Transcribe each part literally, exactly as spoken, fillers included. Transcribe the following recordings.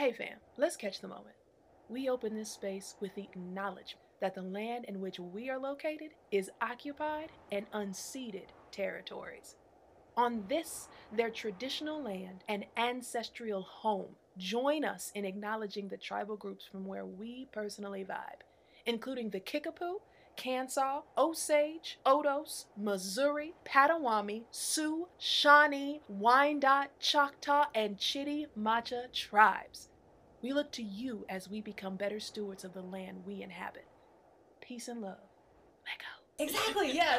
Hey fam, let's catch the moment. We open this space with the acknowledgement that the land in which we are located is occupied and unceded territories. On this, their traditional land and ancestral home, join us in acknowledging the tribal groups from where we personally vibe, including the Kickapoo, Kansas, Osage, Odos, Missouri, Potawatomi, Sioux, Shawnee, Wyandot, Choctaw, and Chitimacha tribes. We look to you as we become better stewards of the land we inhabit. Peace and love. Let go. Exactly, yes.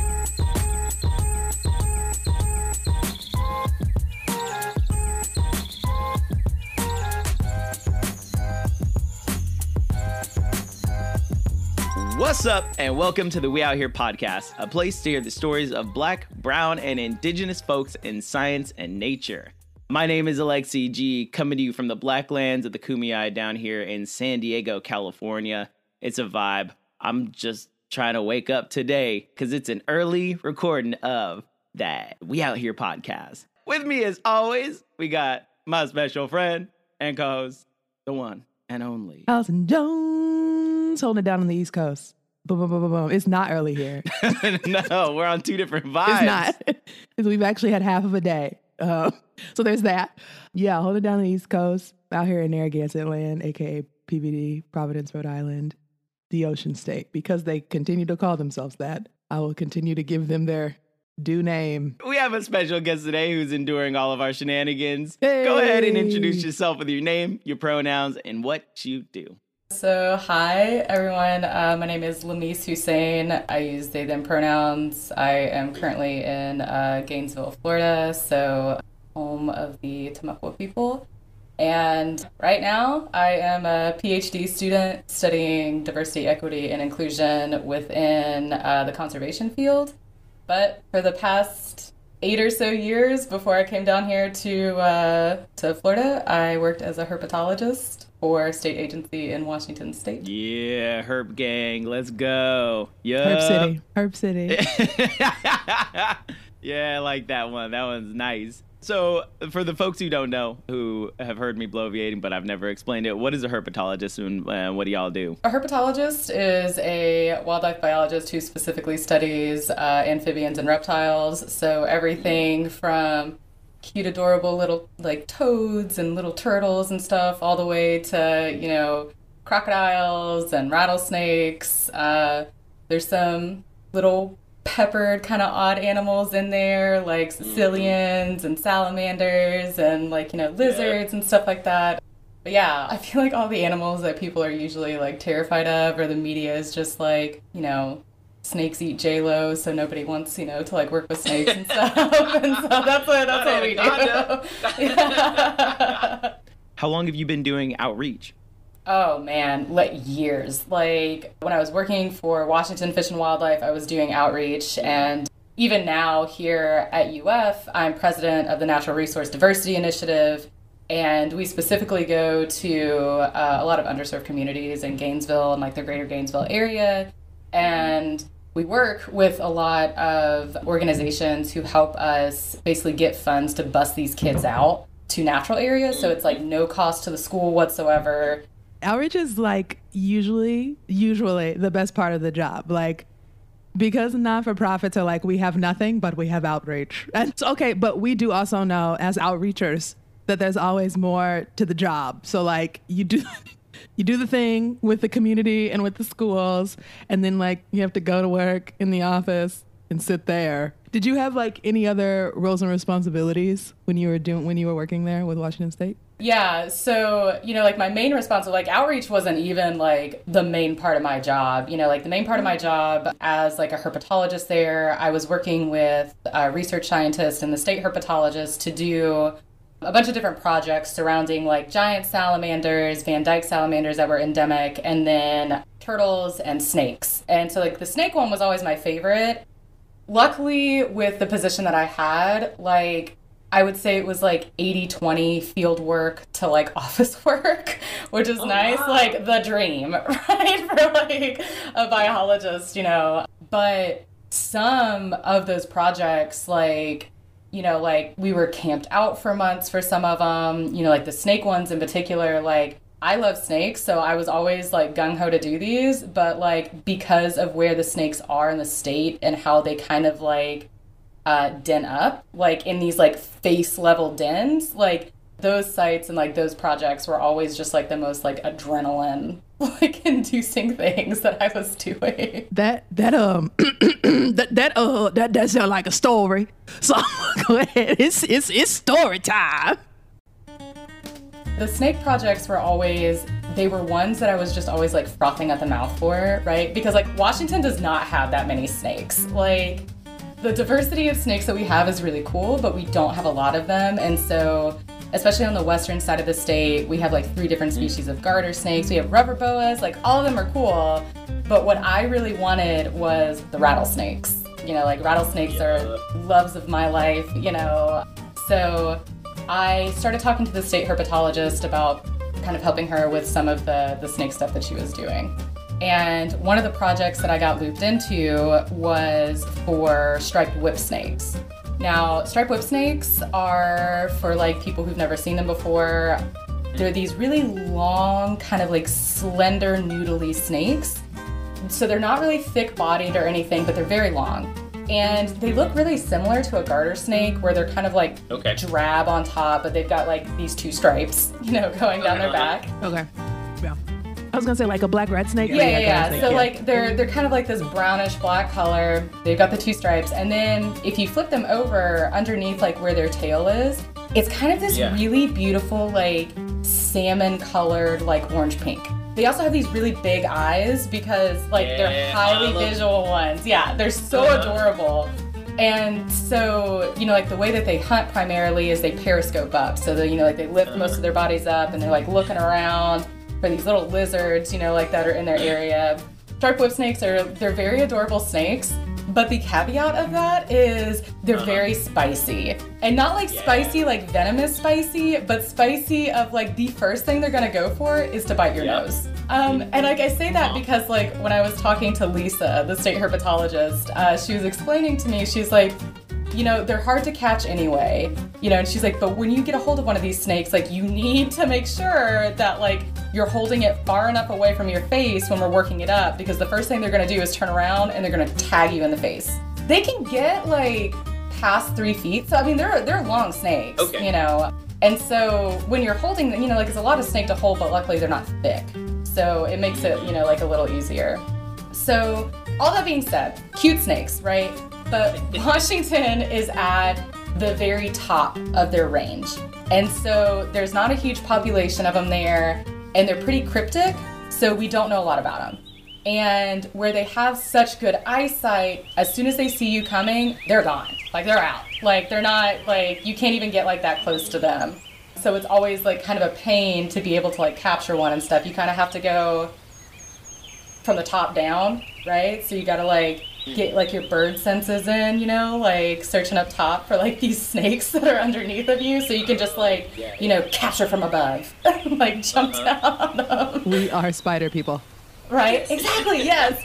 What's up, and welcome to the We Out Here podcast, a place to hear the stories of Black, Brown, and Indigenous folks in science and nature. My name is Alexi G, coming to you from the Black lands of the Kumeyaay down here in San Diego, California. It's a vibe. I'm just trying to wake up today because it's an early recording of that We Out Here podcast. With me, as always, we got my special friend and co-host, the one and only Allison Jones, holding it down on the East Coast. Boom, boom, boom, boom, boom. It's not early here. No, we're on two different vibes. It's not. We've actually had half of a day. Uh, so there's that. Yeah, hold it down on the East Coast, out here in Narragansett Land, a k a. P V D, Providence, Rhode Island, the Ocean State. Because they continue to call themselves that, I will continue to give them their due name. We have a special guest today who's enduring all of our shenanigans. Hey. Go ahead and introduce yourself with your name, your pronouns, and what you do. So, hi, everyone. Uh, my name is Lamise Hussein. I use they, them pronouns. I am currently in uh, Gainesville, Florida, so home of the Tamaqua people. And right now, I am a PhD student studying diversity, equity, and inclusion within uh, the conservation field. But for the past eight or so years before I came down here to uh, to Florida, I worked as a herpetologist for a state agency in Washington State. Yeah, Herp Gang, let's go. Yeah. Herb City. Herb City. Yeah, I like that one. That one's nice. So for the folks who don't know, who have heard me bloviating, but I've never explained it, what is a herpetologist and uh, what do y'all do? A herpetologist is a wildlife biologist who specifically studies uh, amphibians and reptiles. So everything from cute, adorable little like toads and little turtles and stuff, all the way to, you know, crocodiles and rattlesnakes. Uh, there's some little peppered kind of odd animals in there, like Sicilians and salamanders and like, you know, lizards yeah. and stuff like that. But yeah, I feel like all the animals that people are usually like terrified of, or the media is just like, you know, snakes eat J-Lo, so nobody wants, you know, to like work with snakes and stuff. And so that's what, that's what we do. Yeah. How long have you been doing outreach? Oh man, like years. Like when I was working for Washington Fish and Wildlife, I was doing outreach, and even now here at U F, I'm president of the Natural Resource Diversity Initiative, and we specifically go to uh, a lot of underserved communities in Gainesville and like the greater Gainesville area, and we work with a lot of organizations who help us basically get funds to bus these kids out to natural areas, so it's like no cost to the school whatsoever. Outreach is like usually, usually the best part of the job. Like, because non-for-profits are like, we have nothing, but we have outreach. And it's okay, but we do also know as outreachers that there's always more to the job. So like you do, you do the thing with the community and with the schools, and then like you have to go to work in the office and sit there. Did you have like any other roles and responsibilities when you were doing, when you were working there with Washington State? Yeah, so, you know, like my main responsibility, like outreach wasn't even like the main part of my job. You know, like the main part of my job as like a herpetologist there, I was working with a research scientist and the state herpetologist to do a bunch of different projects surrounding like giant salamanders, Van Dyke salamanders that were endemic, and then turtles and snakes. And so like the snake one was always my favorite. Luckily, with the position that I had, like I would say it was like eighty twenty field work to like office work, which is oh, nice, wow. Like the dream, right? For like a biologist, you know. But some of those projects, like you know, like we were camped out for months for some of them, you know, like the snake ones in particular. Like I love snakes, so I was always like gung-ho to do these, but like because of where the snakes are in the state and how they kind of like uh, den up, like in these like face level dens, like those sites and like those projects were always just like the most like adrenaline like inducing things that I was doing. That that um that that uh that that sounds like a story. So go ahead. It's it's it's story time. The snake projects were always, they were ones that I was just always like frothing at the mouth for, right? Because like Washington does not have that many snakes. Like the diversity of snakes that we have is really cool, but we don't have a lot of them. And so, especially on the western side of the state, we have like three different species of garter snakes. We have rubber boas, like all of them are cool. But what I really wanted was the rattlesnakes. You know, like rattlesnakes yeah. are loves of my life, you know. So I started talking to the state herpetologist about kind of helping her with some of the, the snake stuff that she was doing. And one of the projects that I got looped into was for striped whip snakes. Now, striped whip snakes are, for like people who've never seen them before, they're these really long, kind of like slender, noodly snakes. So they're not really thick-bodied or anything, but they're very long. And they look really similar to a garter snake, where they're kind of like okay. drab on top, but they've got like these two stripes, you know, going down their back. Okay. Yeah. I was gonna say like a black red snake. Yeah, yeah, yeah. yeah. So yeah. like they're they're kind of like this brownish black color. They've got the two stripes, and then if you flip them over underneath, like where their tail is, it's kind of this yeah. really beautiful like salmon-colored like orange pink. They also have these really big eyes because like yeah, they're highly visual ones. Yeah, they're so uh-huh. adorable. And so, you know, like the way that they hunt primarily is they periscope up. So they, you know, like they lift uh-huh. most of their bodies up and they're like looking around for these little lizards, you know, like that are in their area. Striped whip snakes are, they're very adorable snakes. But the caveat of that is they're uh-huh. very spicy. And not like yeah. spicy, like venomous spicy, but spicy of like the first thing they're gonna go for is to bite your yep. nose. Um, and like I say that because like when I was talking to Lisa, the state herpetologist, uh, she was explaining to me, she's like, you know, they're hard to catch anyway, you know, and she's like, but when you get a hold of one of these snakes, like you need to make sure that like you're holding it far enough away from your face when we're working it up, because the first thing they're gonna do is turn around and they're gonna tag you in the face. They can get like past three feet. So I mean, they're they're long snakes, okay. you know, and so when you're holding them, you know, like it's a lot of snake to hold, but luckily they're not thick. So it makes it, you know, like a little easier. So all that being said, cute snakes, right? But Washington is at the very top of their range. And so there's not a huge population of them there, and they're pretty cryptic, so we don't know a lot about them. And where they have such good eyesight, as soon as they see you coming, they're gone. Like they're out. Like they're not, like, you can't even get like that close to them. So it's always like kind of a pain to be able to like capture one and stuff. You kind of have to go from the top down, right? So you gotta like get like your bird senses in, you know, like searching up top for like these snakes that are underneath of you, so you can just like, you know, capture from above, like jump down on them. We are spider people. Right? Exactly, yes.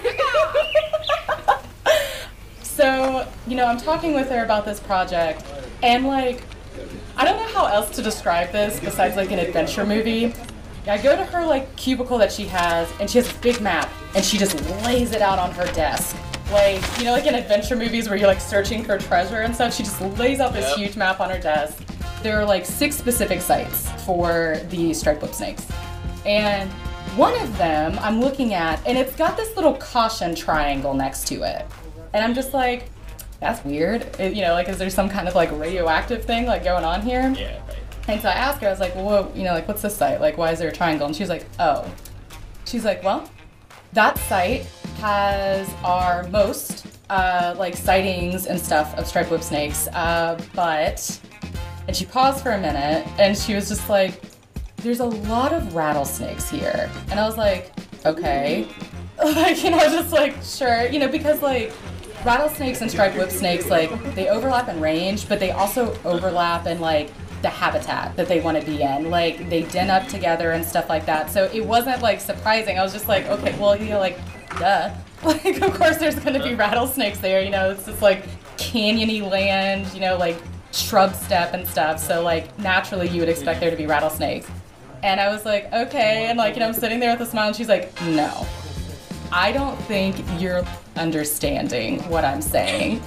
So, you know, I'm talking with her about this project, and like, I don't know how else to describe this besides like an adventure movie. I go to her like cubicle that she has, and she has a big map, and she just lays it out on her desk. Like, you know, like in adventure movies where you're like searching for treasure and stuff, she just lays out this yep. huge map on her desk. There are like six specific sites for the striped whip snakes. And one of them I'm looking at, and it's got this little caution triangle next to it. And I'm just like, that's weird. It, you know, like, is there some kind of like radioactive thing like going on here? Yeah, right. And so I asked her, I was like, well, what, you know, like, what's this site? Like, why is there a triangle? And she was like, oh. She's like, well, that site has our most, uh, like, sightings and stuff of striped whip snakes, uh, but, and she paused for a minute, and she was just like, there's a lot of rattlesnakes here. And I was like, okay. Like, you know, just like, sure, you know, because, like, rattlesnakes and striped whip snakes, like, they overlap in range, but they also overlap in, like, the habitat that they want to be in. Like, they den up together and stuff like that. So it wasn't, like, surprising. I was just like, okay, well, you know, like, duh. Like, of course there's going to be rattlesnakes there, you know, it's just like, canyony land, you know, like shrub steppe and stuff. So like naturally you would expect there to be rattlesnakes. And I was like, okay. And like, you know, I'm sitting there with a smile and she's like, no, I don't think you're understanding what I'm saying.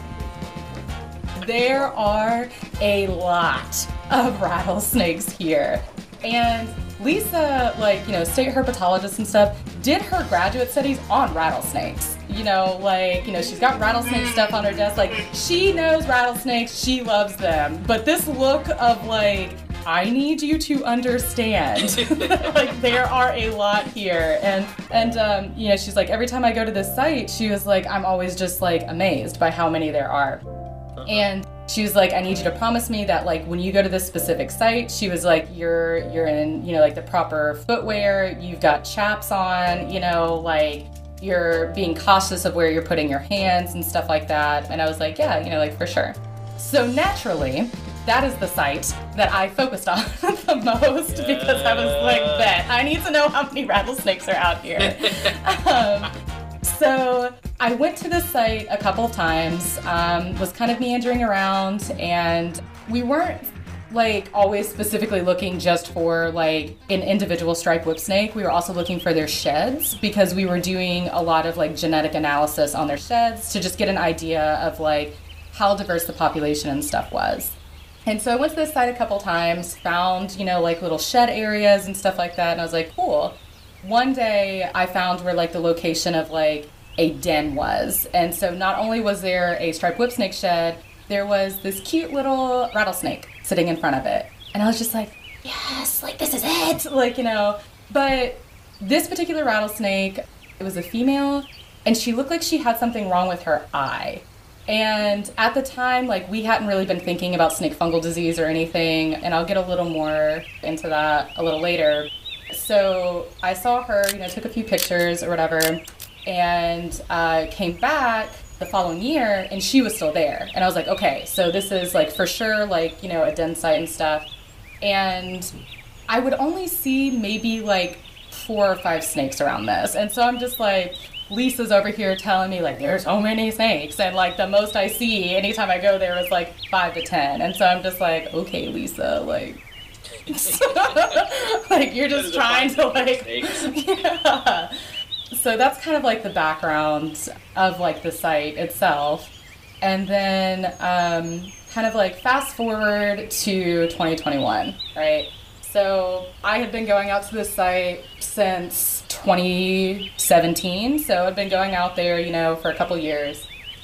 There are a lot of rattlesnakes here. And Lisa, like, you know, state herpetologist and stuff, did her graduate studies on rattlesnakes. You know, like, you know, she's got rattlesnake stuff on her desk. Like, she knows rattlesnakes, she loves them. But this look of like, I need you to understand. Like, there are a lot here. And, and um, you know, she's like, every time I go to this site, she was like, I'm always just like amazed by how many there are. And she was like, I need you to promise me that like when you go to this specific site, she was like, you're you're in, you know, like the proper footwear, you've got chaps on, you know, like you're being cautious of where you're putting your hands and stuff like that. And I was like, yeah, you know, like for sure. So naturally, that is the site that I focused on the most yeah. because I was like, bet, I need to know how many rattlesnakes are out here. um, So I went to the site a couple of times, um, was kind of meandering around, and we weren't like always specifically looking just for like an individual striped whip snake. We were also looking for their sheds because we were doing a lot of like genetic analysis on their sheds to just get an idea of like how diverse the population and stuff was. And so I went to this site a couple times, found, you know, like little shed areas and stuff like that, and I was like, cool. One day I found where like the location of like a den was. And so not only was there a striped whip snake shed, there was this cute little rattlesnake sitting in front of it. And I was just like, yes, like this is it. Like, you know, but this particular rattlesnake, it was a female and she looked like she had something wrong with her eye. And at the time, like we hadn't really been thinking about snake fungal disease or anything. And I'll get a little more into that a little later. So I saw her, you know, took a few pictures or whatever, and uh, came back the following year, and she was still there. And I was like, okay, so this is like for sure, like, you know, a den site and stuff. And I would only see maybe like four or five snakes around this. And so I'm just like, Lisa's over here telling me like, there's so many snakes. And like the most I see anytime I go there is like five to ten. And so I'm just like, okay, Lisa, like, like you're just trying to like yeah. So that's kind of like the background of like the site itself. And then um, kind of like fast forward to twenty twenty-one, right? So I had been going out to this site since twenty seventeen. So I'd been going out there, you know, for a couple years.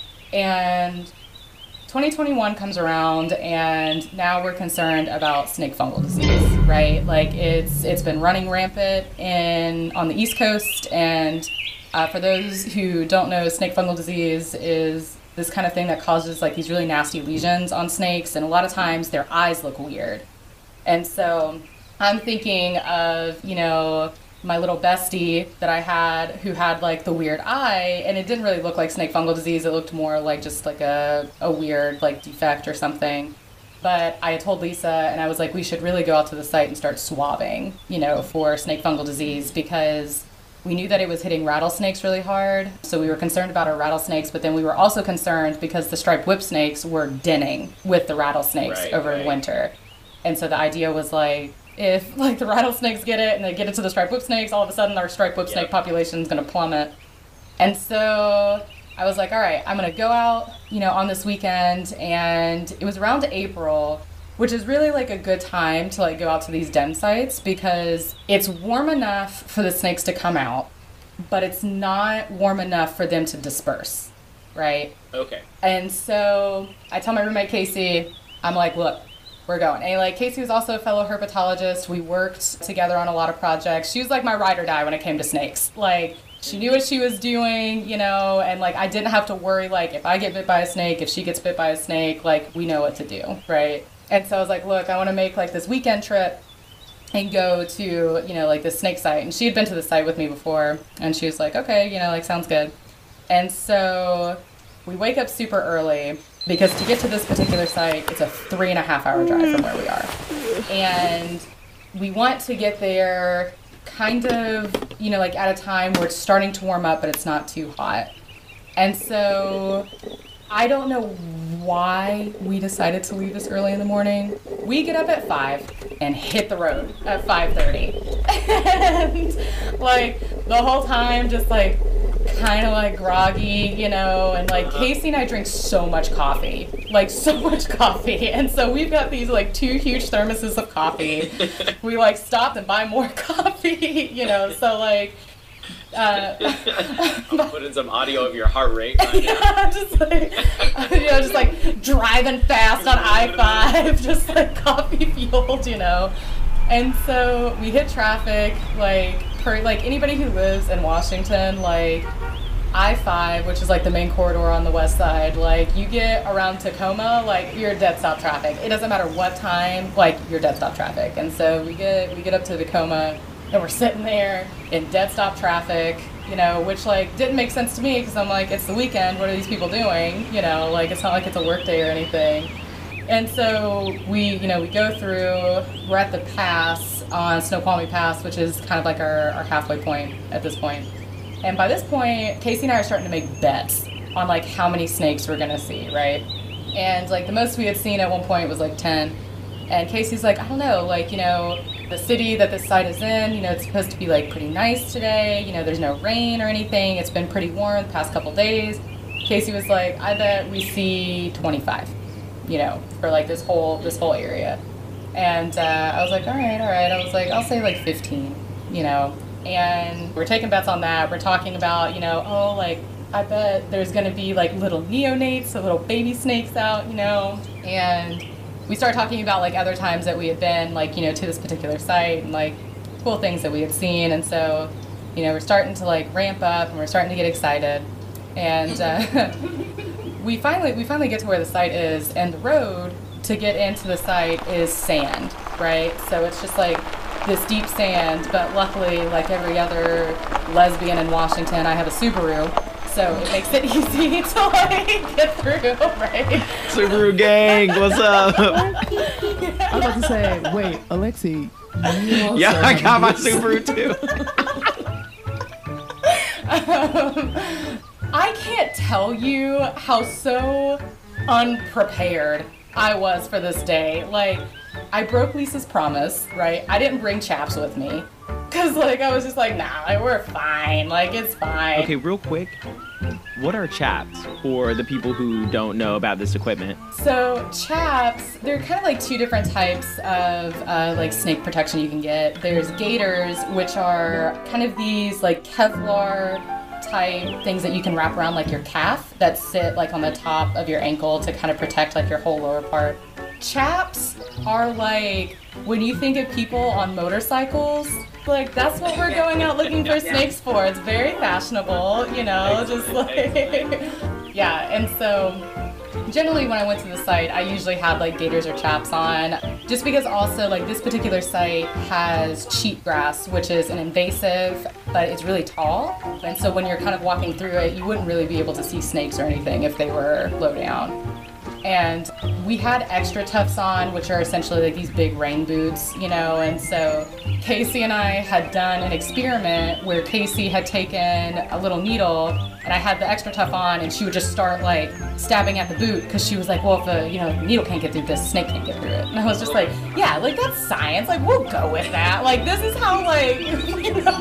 And twenty twenty-one comes around and now we're concerned about snake fungal disease, right? Like it's it's been running rampant in on the East Coast, and uh, for those who don't know, snake fungal disease is this kind of thing that causes like these really nasty lesions on snakes, and a lot of times their eyes look weird. And so I'm thinking of, you know, my little bestie that I had who had like the weird eye, and it didn't really look like snake fungal disease. It looked more like just like a, a weird like defect or something. But I had told Lisa, and I was like, we should really go out to the site and start swabbing, you know, for snake fungal disease, because we knew that it was hitting rattlesnakes really hard. So we were concerned about our rattlesnakes, but then we were also concerned because the striped whip snakes were denning with the rattlesnakes right, over right. the winter. And so the idea was like, if like the rattlesnakes get it and they get it to the striped whip snakes, all of a sudden our striped whip yep. snake population is going to plummet. And so I was like, all right, I'm going to go out, you know, on this weekend. And it was around April, which is really like a good time to like go out to these den sites because it's warm enough for the snakes to come out, but it's not warm enough for them to disperse, right? Okay. And so I tell my roommate Casey, I'm like, look, we're going. And like Casey was also a fellow herpetologist. We worked together on a lot of projects. She was like my ride or die when it came to snakes. Like she knew what she was doing, you know, and like I didn't have to worry like if I get bit by a snake, if she gets bit by a snake, like we know what to do, right? And so I was like, look, I want to make like this weekend trip and go to, you know, like this snake site. And she had been to the site with me before, and she was like, okay, you know, like sounds good. And so we wake up super early, because to get to this particular site, it's a three and a half hour drive from where we are. And we want to get there kind of, you know, like at a time where it's starting to warm up, but it's not too hot. And so I don't know why we decided to leave this early in the morning. We get up at five and hit the road at five thirty. And like the whole time just like kind of like groggy, you know, and like Casey and I drink so much coffee, like so much coffee. And so we've got these like two huge thermoses of coffee. We like stopped and buy more coffee, you know, so like Uh, I'll put in some audio of your heart rate right now. Yeah, just like, you know, just like driving fast on I five, just like coffee fueled, you know. And so we hit traffic, like, per, like anybody who lives in Washington, like I five, which is like the main corridor on the west side, like you get around Tacoma, like you're dead stop traffic. It doesn't matter what time, like you're dead stop traffic. And so we get we get up to Tacoma. And we're sitting there in dead stop traffic, you know, which like didn't make sense to me because I'm like, it's the weekend. What are these people doing? You know, like it's not like it's a work day or anything. And so we, you know, we go through, we're at the pass on Snoqualmie Pass, which is kind of like our, our halfway point at this point. And by this point, Casey and I are starting to make bets on like how many snakes we're going to see, right? And like the most we had seen at one point was like ten. And Casey's like, I don't know, like, you know, the city that this site is in, you know, it's supposed to be like pretty nice today. You know, there's no rain or anything. It's been pretty warm the past couple days. Casey was like, I bet we see twenty-five, you know, for like this whole this whole area. And uh, I was like, all right, all right. I was like, I'll say like fifteen, you know. And we're taking bets on that. We're talking about, you know, oh, like, I bet there's going to be like little neonates, so little baby snakes out, you know. And we started talking about like other times that we had been like, you know, to this particular site and like cool things that we had seen. And so, you know, we're starting to like ramp up and we're starting to get excited. And uh, we finally we finally get to where the site is, and the road to get into the site is sand, right? So it's just like this deep sand, but luckily, like every other lesbian in Washington, I have a Subaru. So it makes it easy to like get through, right? Subaru gang, what's up? I was about to say, wait, Alexi. Yeah, I got my Subaru too. um, I can't tell you how so unprepared I was for this day. Like, I broke Lisa's promise, right? I didn't bring chaps with me. Cause like I was just like, nah, like, we're fine. Like it's fine. Okay, real quick, what are chaps for the people who don't know about this equipment? So chaps, they're kind of like two different types of uh, like snake protection you can get. There's gaiters, which are kind of these like Kevlar type things that you can wrap around like your calf that sit like on the top of your ankle to kind of protect like your whole lower part. Chaps are like when you think of people on motorcycles, like that's what we're going out looking for snakes for. It's very fashionable, you know, just like yeah. And so generally when I went to the site, I usually had like gaiters or chaps on, just because also like this particular site has cheatgrass, which is an invasive, but it's really tall. And so when you're kind of walking through it, you wouldn't really be able to see snakes or anything if they were low down. And we had extra tufts on, which are essentially like these big rain boots, you know, and so Casey and I had done an experiment where Casey had taken a little needle and I had the extra tuff on, and she would just start like stabbing at the boot because she was like, well, if the, you know, needle can't get through this, snake can't get through it. And I was just like, yeah, like that's science, like we'll go with that. Like this is how like, you know.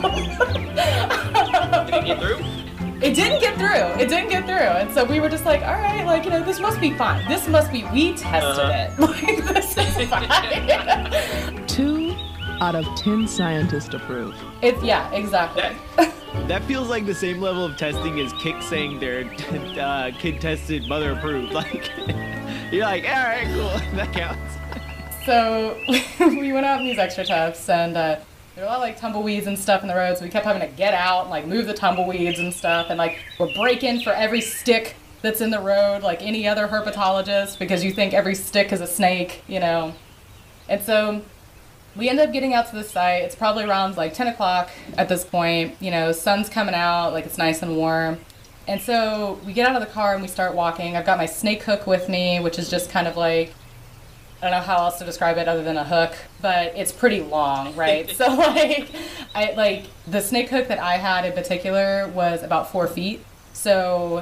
Did it get through? It didn't get through. It didn't get through. And so we were just like, all right, like, you know, this must be fine. This must be, we tested uh-huh. it. Like, this is fine. Two out of ten scientists approve. It's, yeah, exactly. That feels like the same level of testing as Kick saying their uh, kid tested, mother approved. Like, you're like, all right, cool, that counts. So we went out in these extra tufts, and uh, there were a lot of like tumbleweeds and stuff in the road, so we kept having to get out and like move the tumbleweeds and stuff, and like we're breaking for every stick that's in the road, like any other herpetologist, because you think every stick is a snake, you know. And so we end up getting out to the site. It's probably around like ten o'clock at this point, you know, sun's coming out, like it's nice and warm. And so we get out of the car and we start walking. I've got my snake hook with me, which is just kind of like, I don't know how else to describe it other than a hook, but it's pretty long, right? So like, I like the snake hook that I had in particular was about four feet. So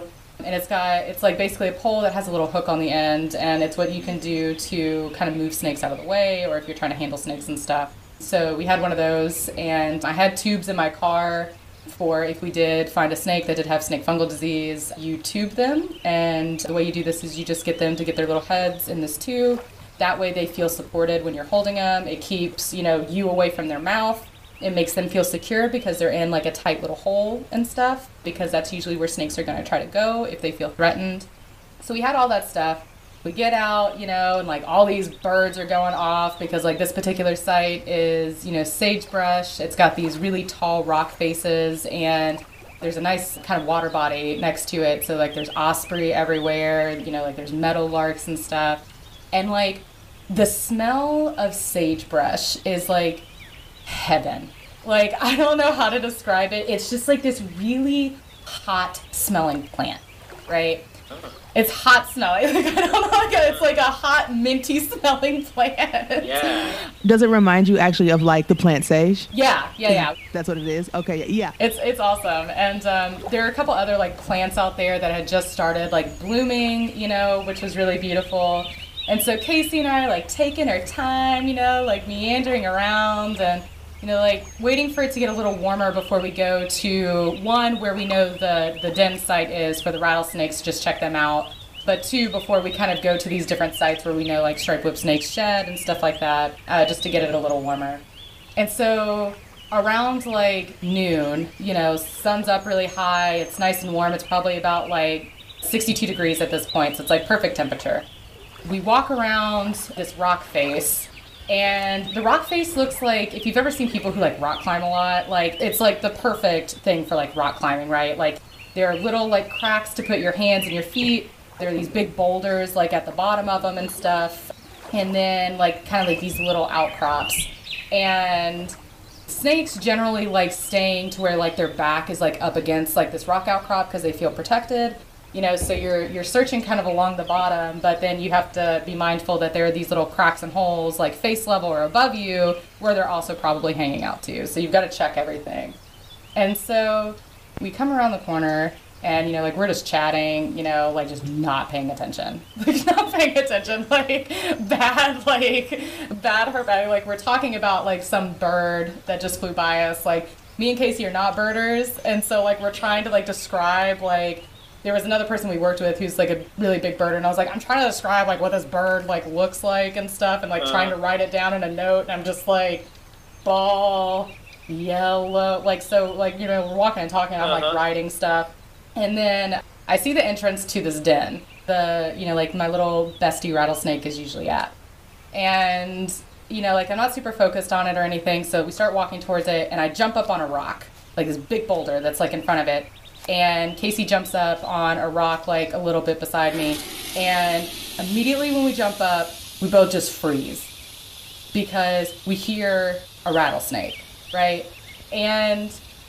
And it's got, it's like basically a pole that has a little hook on the end, and it's what you can do to kind of move snakes out of the way, or if you're trying to handle snakes and stuff. So we had one of those, and I had tubes in my car for if we did find a snake that did have snake fungal disease. You tube them, and the way you do this is you just get them to get their little heads in this tube. That way they feel supported when you're holding them. It keeps, you know, you away from their mouth. It makes them feel secure because they're in like a tight little hole and stuff, because that's usually where snakes are going to try to go if they feel threatened. So we had all that stuff. We get out, you know, and like all these birds are going off because like this particular site is, you know, sagebrush. It's got these really tall rock faces, and there's a nice kind of water body next to it. So like there's osprey everywhere, you know, like there's meadowlarks and stuff. And like the smell of sagebrush is like heaven. Like, I don't know how to describe it. It's just like this really hot smelling plant, right? It's hot smelling. Like, I don't know. Like, it's like a hot, minty smelling plant. Yeah. Does it remind you actually of like the plant sage? Yeah, yeah, yeah. That's what it is? Okay, yeah. It's it's awesome. And um, there are a couple other like plants out there that had just started like blooming, you know, which was really beautiful. And so Casey and I like taking our time, you know, like meandering around and, you know, like waiting for it to get a little warmer before we go to one where we know the, the den site is for the rattlesnakes, just check them out. But two, before we kind of go to these different sites where we know like striped whip snakes shed and stuff like that, uh, just to get it a little warmer. And so around like noon, you know, sun's up really high, it's nice and warm. It's probably about like sixty-two degrees at this point, so it's like perfect temperature. We walk around this rock face, and the rock face looks like, if you've ever seen people who like rock climb a lot, like it's like the perfect thing for like rock climbing, right? Like there are little like cracks to put your hands and your feet. There are these big boulders like at the bottom of them and stuff. And then like kind of like these little outcrops. And snakes generally like staying to where like their back is like up against like this rock outcrop because they feel protected. You know, so you're you're searching kind of along the bottom, but then you have to be mindful that there are these little cracks and holes like face level or above you where they're also probably hanging out too. So you've got to check everything. And so we come around the corner and, you know, like we're just chatting, you know, like just not paying attention. Like not paying attention, like bad, like bad her bad. Like we're talking about like some bird that just flew by us. Like me and Casey are not birders. And so like we're trying to like describe like, there was another person we worked with who's like a really big birder, and I was like, I'm trying to describe like what this bird like looks like and stuff, and like uh. trying to write it down in a note, and I'm just like, ball, yellow, like so like, you know, we're walking and talking, and I'm uh-huh. like writing stuff, and then I see the entrance to this den, the, you know, like my little bestie rattlesnake is usually at, and you know, like I'm not super focused on it or anything, so we start walking towards it, and I jump up on a rock, like this big boulder that's like in front of it. And Casey jumps up on a rock like a little bit beside me, and immediately when we jump up, we both just freeze because we hear a rattlesnake, right? And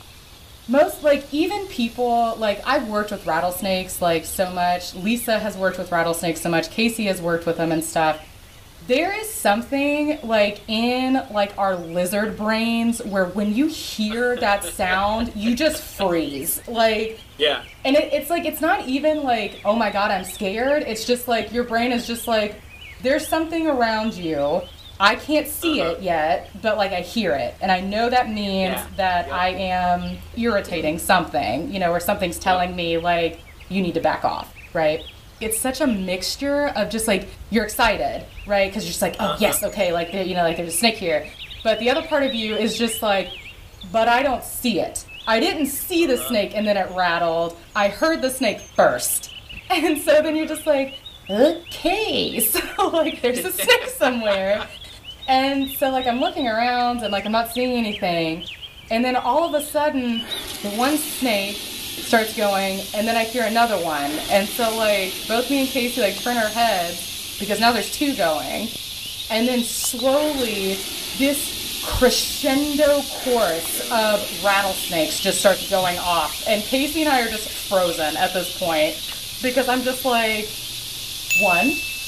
most, like, even people, like, I've worked with rattlesnakes like so much. Lisa has worked with rattlesnakes so much. Casey has worked with them and stuff. There is something like in like our lizard brains where when you hear that sound, you just freeze. Like, yeah. And it, it's like, it's not even like, oh my God, I'm scared. It's just like, your brain is just like, there's something around you. I can't see uh-huh. it yet, but like I hear it. And I know that means yeah. that yeah. I am irritating something, you know, or something's telling yeah. me like, you need to back off, right? It's such a mixture of just like, you're excited, right? Because you're just like, oh uh-huh. yes, okay, like, you know, like there's a snake here. But the other part of you is just like, but I don't see it. I didn't see the uh-huh. snake and then it rattled. I heard the snake first. And so then you're just like, okay, so like there's a snake somewhere. And so like I'm looking around and like I'm not seeing anything. And then all of a sudden, the one snake starts going, and then I hear another one. And so like both me and Casey like turn our heads because now there's two going. And then slowly this crescendo chorus of rattlesnakes just starts going off. And Casey and I are just frozen at this point because I'm just like, one,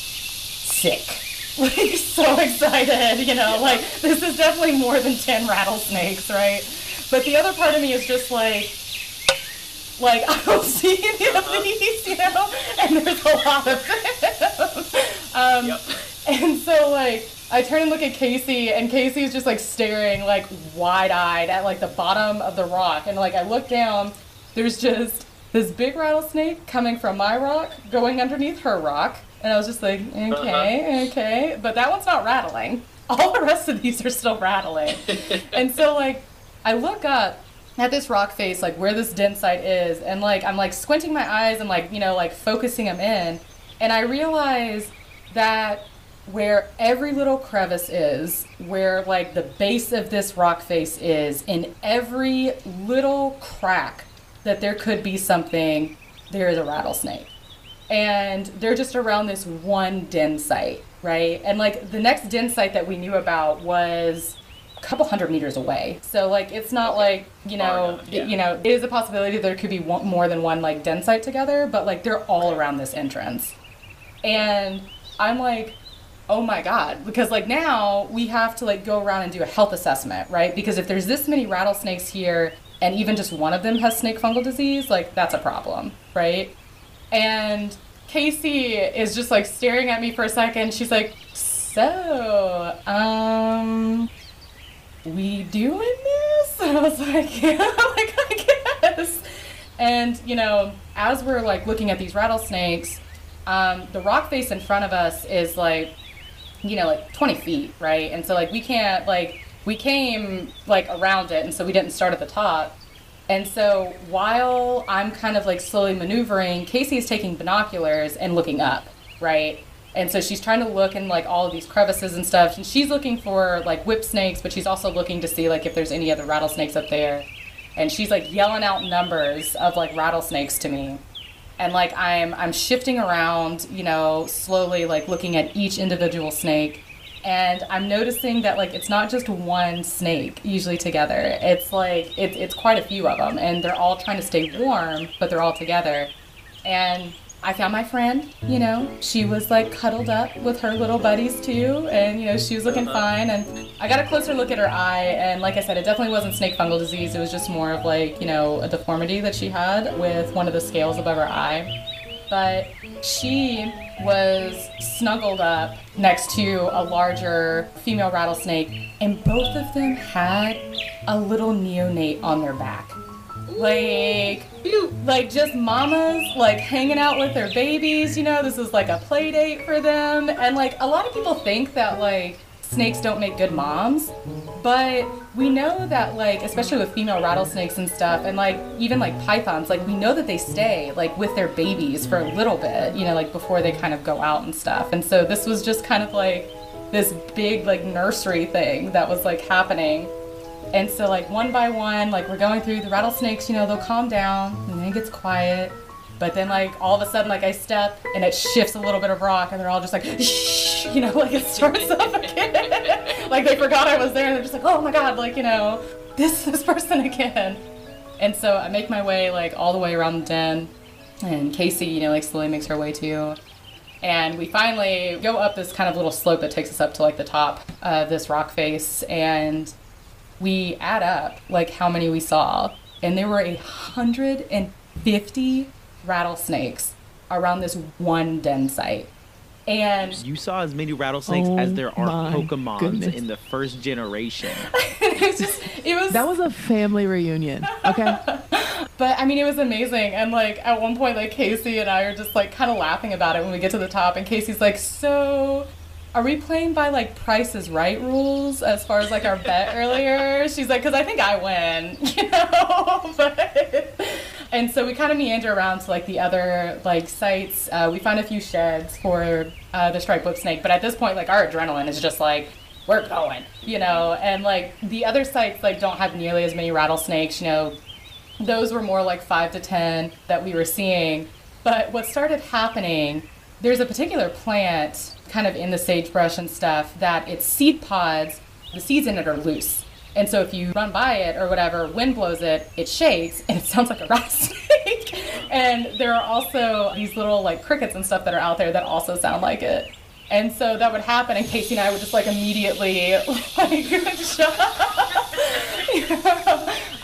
sick. Like so excited, you know, like this is definitely more than ten rattlesnakes, right? But the other part of me is just like, Like, I don't see any of these, you know, and there's a lot of them. Um, Yep. and so, like, I turn and look at Casey, and Casey's just, like, staring, like, wide-eyed at, like, the bottom of the rock. And, like, I look down, there's just this big rattlesnake coming from my rock, going underneath her rock. And I was just like, okay, uh-huh. okay. But that one's not rattling. All the rest of these are still rattling. And so, like, I look up at this rock face, like, where this den site is, and, like, I'm, like, squinting my eyes and, like, you know, like, focusing them in. And I realize that where every little crevice is, where, like, the base of this rock face is, in every little crack that there could be something, there is a rattlesnake. And they're just around this one den site, right? And, like, the next den site that we knew about was a couple hundred meters away. So, like, it's not like, you know, yeah. you know, it is a possibility there could be one, more than one, like, den site together, but, like, they're all around this entrance. And I'm like, oh my God, because, like, now we have to, like, go around and do a health assessment, right? Because if there's this many rattlesnakes here and even just one of them has snake fungal disease, like, that's a problem, right? And Casey is just, like, staring at me for a second. She's like, so, um, we doing this? And I was like, yeah, like, I guess. And, you know, as we're, like, looking at these rattlesnakes, um, the rock face in front of us is, like, you know, like, twenty feet, right? And so, like, we can't, like, we came, like, around it, and so we didn't start at the top. And so while I'm kind of, like, slowly maneuvering, Casey is taking binoculars and looking up, right? And so she's trying to look in, like, all of these crevices and stuff. And she's looking for, like, whip snakes, but she's also looking to see, like, if there's any other rattlesnakes up there. And she's, like, yelling out numbers of, like, rattlesnakes to me. And, like, I'm I'm shifting around, you know, slowly, like, looking at each individual snake. And I'm noticing that, like, it's not just one snake usually together. It's, like, it, it's quite a few of them. And they're all trying to stay warm, but they're all together. And I found my friend, you know. She was, like, cuddled up with her little buddies, too. And, you know, she was looking fine. And I got a closer look at her eye. And, like I said, it definitely wasn't snake fungal disease. It was just more of, like, you know, a deformity that she had with one of the scales above her eye. But she was snuggled up next to a larger female rattlesnake, and both of them had a little neonate on their back. Like, like just mamas, like, hanging out with their babies, you know, this is like a play date for them. And, like, a lot of people think that, like, snakes don't make good moms, but we know that, like, especially with female rattlesnakes and stuff, and, like, even, like, pythons, like, we know that they stay, like, with their babies for a little bit, you know, like, before they kind of go out and stuff. And so this was just kind of, like, this big, like, nursery thing that was, like, happening. And so, like, one by one, like, we're going through the rattlesnakes, you know, they'll calm down, and then it gets quiet. But then, like, all of a sudden, like, I step, and it shifts a little bit of rock, and they're all just like, shh, you know, like, it starts up again. Like, they forgot I was there, and they're just like, oh my God, like, you know, this this person again. And so I make my way, like, all the way around the den, and Casey, you know, like, slowly makes her way too. And we finally go up this kind of little slope that takes us up to, like, the top of this rock face, and we add up, like, how many we saw, and there were a hundred and fifty rattlesnakes around this one den site. And you saw as many rattlesnakes oh as there are Pokemons goodness. in the first generation. it was just, it was That was a family reunion, okay? But I mean, it was amazing. And, like, at one point, like, Casey and I are just, like, kind of laughing about it when we get to the top, and Casey's like, so are we playing by, like, Price is Right rules as far as, like, our bet earlier? She's like, because I think I win, you know? But and so we kind of meander around to, like, the other, like, sites. Uh, we found a few sheds for uh, the striped whip snake, but at this point, like, our adrenaline is just like, we're going, you know? And, like, the other sites, like, don't have nearly as many rattlesnakes, you know? Those were more like five to ten that we were seeing. But what started happening, there's a particular plant kind of in the sagebrush and stuff that its seed pods, the seeds in it are loose. And so if you run by it or whatever, wind blows it, it shakes, and it sounds like a rattlesnake. And there are also these little, like, crickets and stuff that are out there that also sound like it. And so that would happen, and Casey and I would just, like, immediately, like, shut up. You know?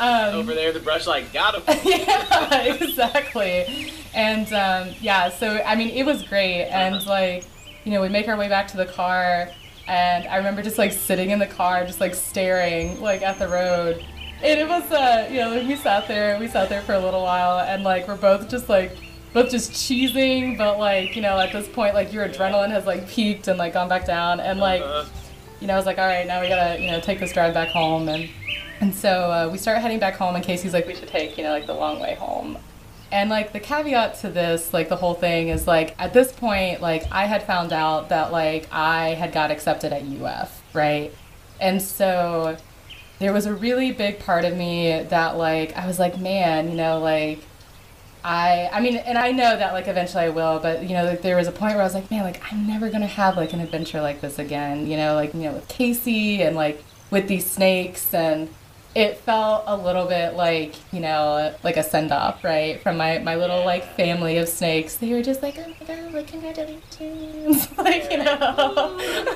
Um, Over there, the brush like got him. yeah, exactly. And um, yeah, so I mean, it was great. And Uh-huh. like, you know, we make our way back to the car, and I remember just like sitting in the car, just like staring like at the road. And it was, uh, you know, like, we sat there, we sat there for a little while, and like we're both just like, both just cheesing, but like, you know, at this point, like your adrenaline has like peaked and like gone back down, and like, Uh-huh. you know, I was like, all right, now we gotta, you know, take this drive back home, and and so uh, we start heading back home, and Casey's like, we should take, you know, like the long way home. And like the caveat to this, like the whole thing is like, at this point, like I had found out that like I had got accepted at U F, right? And so there was a really big part of me that like, I was like, man, you know, like, I, I mean, and I know that like eventually I will, but you know, like, there was a point where I was like, man, like I'm never gonna have like an adventure like this again, you know, like, you know, with Casey and like with these snakes, and it felt a little bit like, you know, like a send-off, right, from my, my little like family of snakes. They were just like, oh my god, like congratulations, like, you know.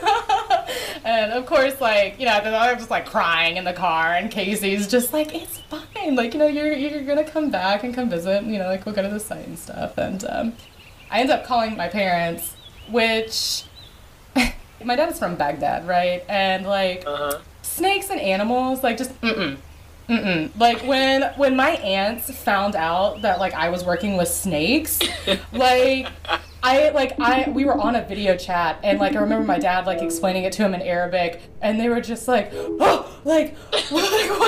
And of course, like, you know, I'm just like crying in the car, and Casey's just like, it's fine, like, you know, you're you're gonna come back and come visit, you know, like we'll go to the site and stuff. And um, I ended up calling my parents, which my dad is from Baghdad, right, and like. Uh-huh. Snakes and animals, like, just mm-mm, mm-mm. Like, when when my aunts found out that, like, I was working with snakes, like, I, like, I, we were on a video chat, and, like, I remember my dad, like, explaining it to him in Arabic, and they were just like, oh, like, what, like,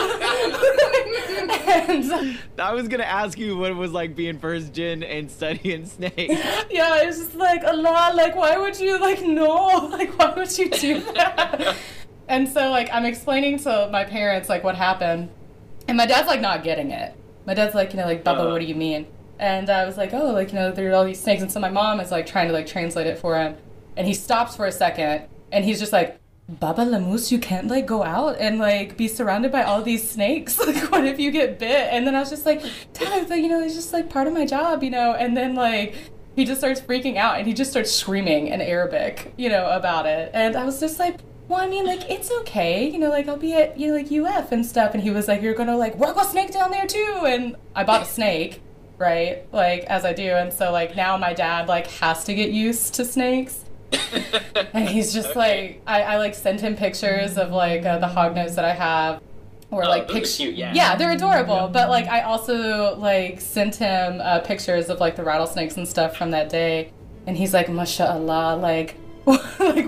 what? And, I was gonna ask you what it was like being first gen and studying snakes. yeah, it was just like, Allah, like, why would you, like, no, like, why would you do that? And so, like, I'm explaining to my parents, like, what happened. And my dad's, like, not getting it. My dad's like, you know, like, Bubba, Uh. what do you mean? And I was like, oh, like, you know, there are all these snakes. And so my mom is, like, trying to, like, translate it for him. And he stops for a second. And he's just like, Baba Lamousse, you can't, like, go out and, like, be surrounded by all these snakes. Like, what if you get bit? And then I was just like, Dad, like, you know, it's just, like, part of my job, you know? And then, like, he just starts freaking out. And he just starts screaming in Arabic, you know, about it. And I was just like, well, I mean, like, it's okay, you know, like, I'll be at, you know, like, U F and stuff. And he was like, you're gonna, like, work with snake down there, too. And I bought a snake, right, like, as I do. And so, like, now my dad, like, has to get used to snakes. And he's just, Okay. like, I, I, like, send him pictures of, like, uh, the hognose that I have. Or, Oh, like, those are pictures. cute, yeah. Yeah, they're adorable. But, like, I also, like, sent him uh, pictures of, like, the rattlesnakes and stuff from that day. And he's like, mashallah, like, like,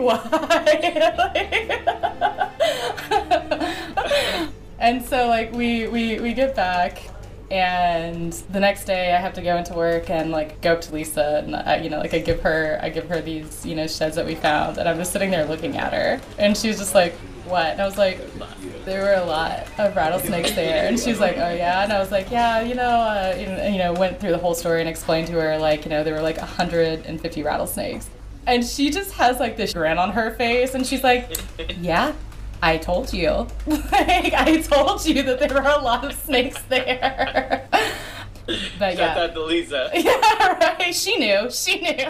why? And so, like, we, we, we get back, and the next day I have to go into work and, like, go up to Lisa, and, I, you know, like, I give her, I give her these, you know, sheds that we found, and I'm just sitting there looking at her, and she's just like, what? And I was like, there were a lot of rattlesnakes there. And she's like, oh yeah? And I was like, yeah, you know, uh, and, you know, went through the whole story and explained to her, like, you know, there were like one hundred fifty rattlesnakes. And she just has like this grin on her face, and she's like, yeah, I told you. Like, I told you that there were a lot of snakes there. But Shout yeah. out to Lisa. Yeah, right. She knew. She knew.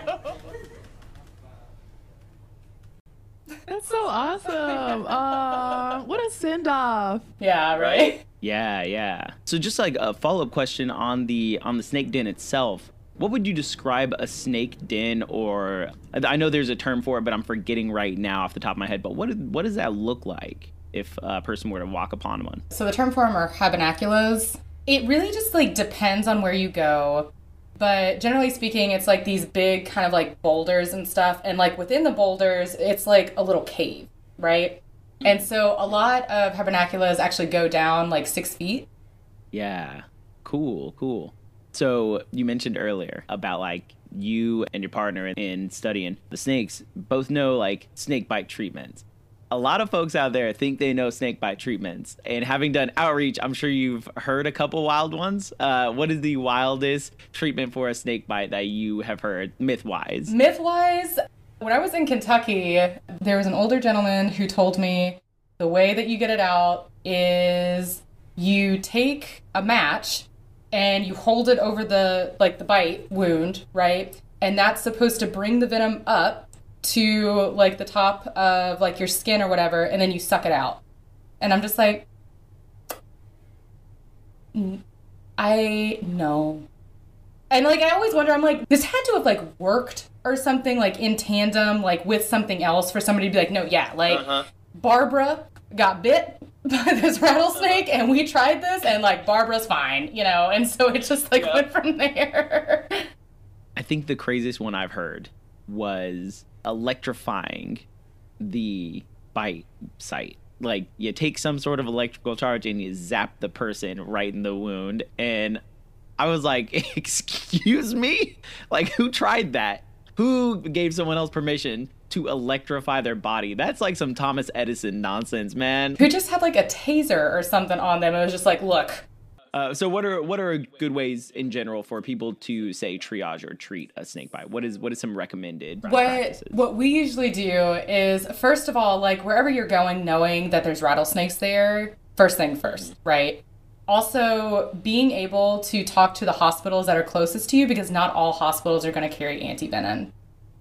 That's so awesome. Uh, what a send off. Yeah, right. Yeah, yeah. So just like a follow-up question on the on the snake den itself. What would you describe a snake den, or I know there's a term for it, but I'm forgetting right now off the top of my head. But what what does that look like if a person were to walk upon one? So the term for them are habenaculas. It really just like depends on where you go. But generally speaking, it's like these big kind of like boulders and stuff. And like within the boulders, it's like a little cave, right? And so a lot of habenaculas actually go down like six feet. Yeah, cool, cool. So you mentioned earlier about like you and your partner in studying the snakes both know like snake bite treatments. A lot of folks out there think they know snake bite treatments, and having done outreach, I'm sure you've heard a couple wild ones. Uh, what is the wildest treatment for a snake bite that you have heard, myth-wise? Myth-wise, when I was in Kentucky, there was an older gentleman who told me the way that you get it out is you take a match and you hold it over the like the bite wound, right? And that's supposed to bring the venom up to like the top of like your skin or whatever, and then you suck it out. And I'm just like, I know. And like, I always wonder, I'm like, this had to have like worked or something like in tandem, like with something else for somebody to be like, no, yeah, like uh-huh. Barbara got bit by this rattlesnake and we tried this and like Barbara's fine, you know? And so it just like yep. went from there. I think the craziest one I've heard was electrifying the bite site. Like you take some sort of electrical charge and you zap the person right in the wound. And I was like, excuse me? Like who tried that? Who gave someone else permission to electrify their body? That's like some Thomas Edison nonsense, man. Who just had like a taser or something on them. It was just like, look. Uh, so what are what are good ways in general for people to say triage or treat a snake bite? What is what is some recommended what, practices? What we usually do is, first of all, like wherever you're going, knowing that there's rattlesnakes there, first thing first, right? Also, being able to talk to the hospitals that are closest to you, because not all hospitals are going to carry antivenom.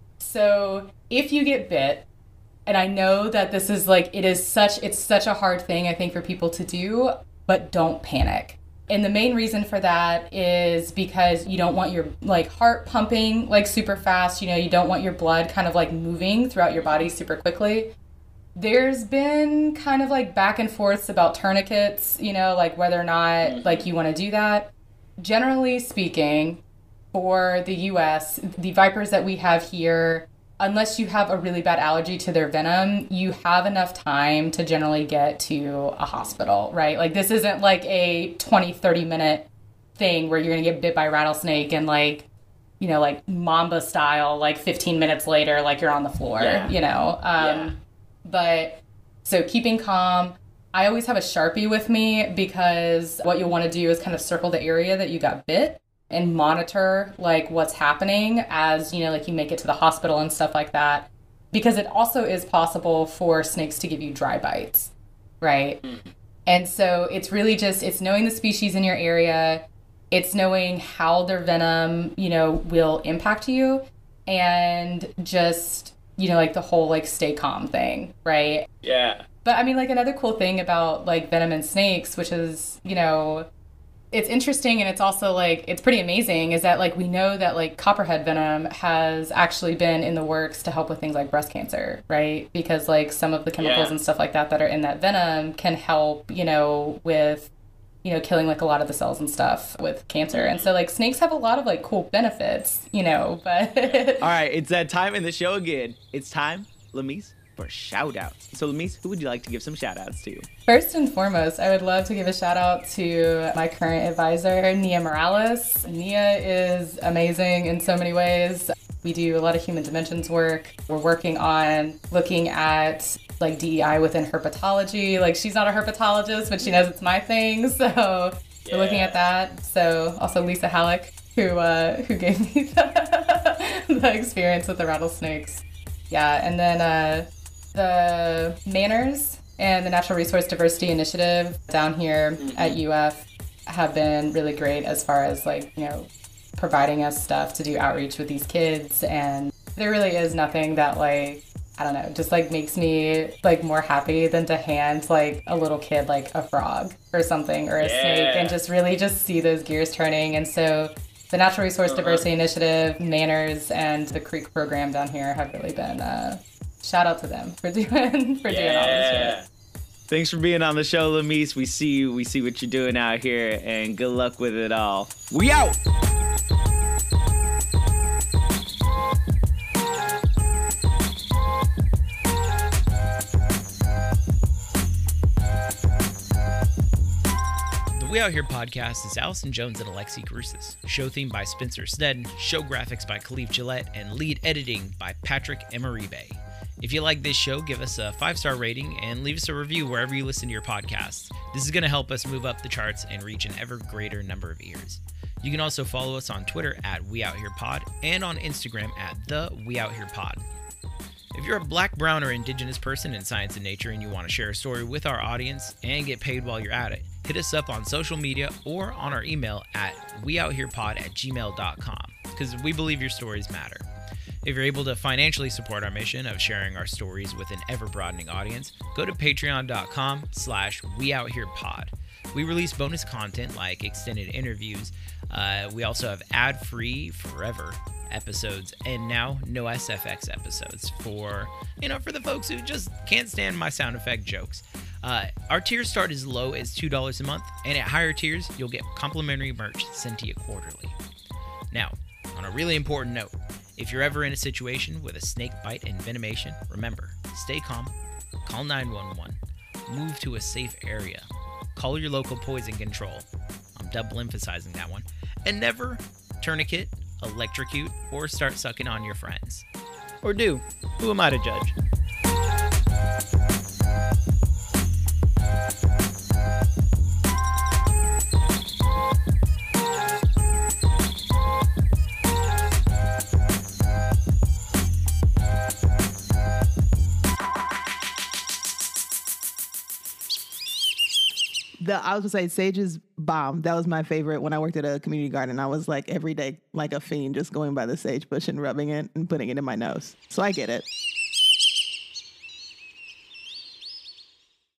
So if you get bit, and I know that this is like, it is such, it's such a hard thing, I think, for people to do, but don't panic. And the main reason for that is because you don't want your like heart pumping like super fast. You know, you don't want your blood kind of like moving throughout your body super quickly. There's been kind of like back and forths about tourniquets, you know, like whether or not like you want to do that. Generally speaking, for the U S, the vipers that we have here, unless you have a really bad allergy to their venom, you have enough time to generally get to a hospital, right? Like this isn't like a twenty, thirty minute thing where you're going to get bit by a rattlesnake and like, you know, like Mamba style, like fifteen minutes later, like you're on the floor, yeah. you know? Um, yeah. But so keeping calm. I always have a Sharpie with me because what you'll want to do is kind of circle the area that you got bit and monitor like what's happening as, you know, like you make it to the hospital and stuff like that. Because it also is possible for snakes to give you dry bites, right? Mm-hmm. And so it's really just, it's knowing the species in your area, it's knowing how their venom, you know, will impact you, and just, you know, like the whole like stay calm thing, right? Yeah. But I mean, like another cool thing about like venom in snakes, which is, you know, it's interesting and it's also like, it's pretty amazing, is that like we know that like copperhead venom has actually been in the works to help with things like breast cancer, right? Because like some of the chemicals yeah. and stuff like that that are in that venom can help, you know, with, you know, killing like a lot of the cells and stuff with cancer. And so like snakes have a lot of like cool benefits, you know, but. All right, it's that time in the show again. It's time, Lamise, for shout outs. So Lamise, who would you like to give some shout outs to? First and foremost, I would love to give a shout out to my current advisor, Nia Morales. Nia is amazing in so many ways. We do a lot of human dimensions work. We're working on looking at like D E I within herpetology. Like she's not a herpetologist, but she knows it's my thing. So yeah. we're looking at that. So also Lisa Halleck, who uh, who gave me the, the experience with the rattlesnakes. Yeah, and then uh, the Manners and the Natural Resource Diversity Initiative down here mm-hmm. at U F have been really great as far as like, you know, providing us stuff to do outreach with these kids. And there really is nothing that like, I don't know, just like makes me like more happy than to hand like a little kid like a frog or something or a yeah. snake and just really just see those gears turning. And so the Natural Resource uh-huh. Diversity Initiative, Manners, and the Creek program down here have really been, uh, shout out to them for doing for yeah. doing all this shit. Thanks for being on the show, Lamise. We see you. We see what you're doing out here, and good luck with it all. We out! The We Out Here podcast is Allison Jones and Alexi Carusis. Show theme by Spencer Snedden, show graphics by Khalif Gillette, and lead editing by Patrick Emeribe. If you like this show, give us a five-star rating and leave us a review wherever you listen to your podcasts. This is going to help us move up the charts and reach an ever greater number of ears. You can also follow us on Twitter at We Out Here Pod and on Instagram at The We Out Here Pod. If you're a Black, Brown, or Indigenous person in science and nature and you want to share a story with our audience and get paid while you're at it, hit us up on social media or on our email at weoutherepod at gmail dot com, because we believe your stories matter. If you're able to financially support our mission of sharing our stories with an ever-broadening audience, go to patreon dot com slash weoutherepod. We release bonus content like extended interviews. Uh, we also have ad-free forever episodes, and now no S F X episodes for, you know, for the folks who just can't stand my sound effect jokes. Uh, our tiers start as low as two dollars a month, and at higher tiers, you'll get complimentary merch sent to you quarterly. Now, on a really important note, if you're ever in a situation with a snake bite and venomation, remember, stay calm, call nine one one, move to a safe area, call your local poison control, I'm double emphasizing that one, and never tourniquet, electrocute, or start sucking on your friends. Or do. Who am I to judge? The, I was gonna say Sage's bomb. That was my favorite when I worked at a community garden. I was like every day, like a fiend, just going by the sage bush and rubbing it and putting it in my nose. So I get it.